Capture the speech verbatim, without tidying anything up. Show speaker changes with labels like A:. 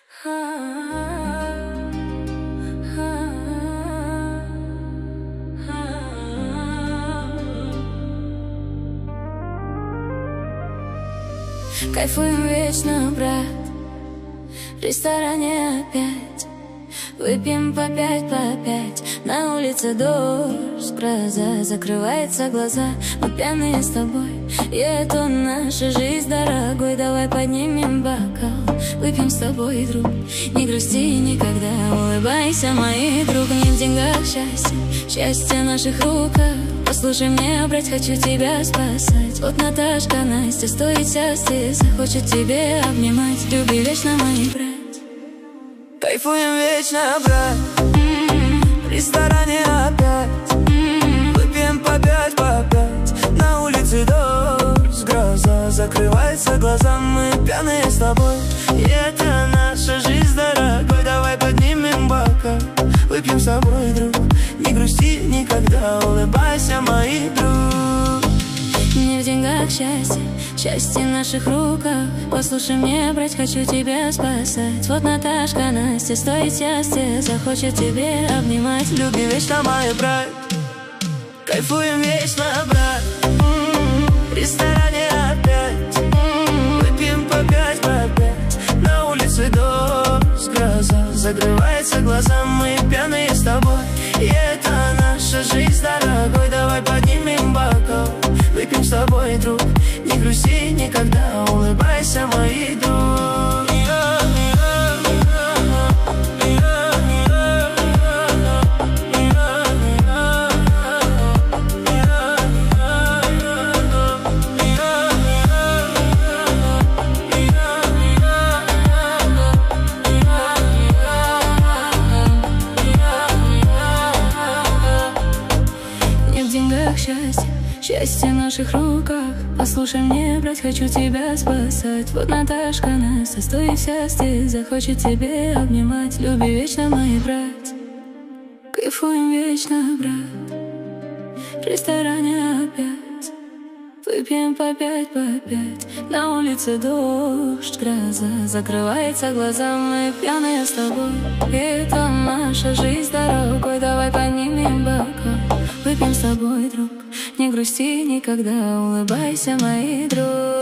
A: Кайфуем вечно, брат, в ресторане опять. Выпьем по пять, по пять. На улице дождь, гроза, закрывается глаза. Мы пьяные с тобой, и это наша жизнь, дорогой. Давай поднимем бокал, выпьем с тобой, друг. Не грусти никогда, улыбайся, мой друг. Не в деньгах счастье, счастье в наших руках. Послушай меня, брать, хочу тебя спасать. Вот Наташка, Настя, стоит счастье, захочет тебе обнимать. Люби вечно, мой брат.
B: Кайфуем вечно, брат, в ресторане опять. Выпьем по пять, по пять. На улице дождь, гроза, закрывается глаза. Мы пьяные с тобой, и это наша жизнь, дорогой. Давай поднимем бокал, выпьем с тобой, друг. Не грусти никогда, улыбайся, мой друг.
A: Не в деньгах счастье, счастье в наших руках. Послушай меня, брать, хочу тебя спасать. Вот Наташка, Настя, стоит счастье, захочет тебе обнимать.
B: Люби вечно, мой брат, кайфуем вечно, брат, в ресторане опять. Выпьем по пять, по пять. На улице дождь, гроза, закрывается глаза. Мы пьяные с тобой, и это наша жизнь, дорогой. Давай поднимем бокал, выпьем с тобой, друг. Не грусти никогда, улыбайся, мой друг.
A: Не в деньгах счастье, счастье в наших руках. Послушай мне, брать, хочу тебя спасать. Вот Наташка, Настя, стоит счастье, захочет тебе обнимать. Люби вечно, мой брат, кайфуем вечно, брат, в ресторане опять. Выпьем по пять, по пять. На улице дождь, гроза, закрывается глаза. Мы пьяные с тобой, и это наша жизнь, дорогой. Давай поднимем бокал, выпьем с тобой, друг. Не грусти никогда, улыбайся, мой друг.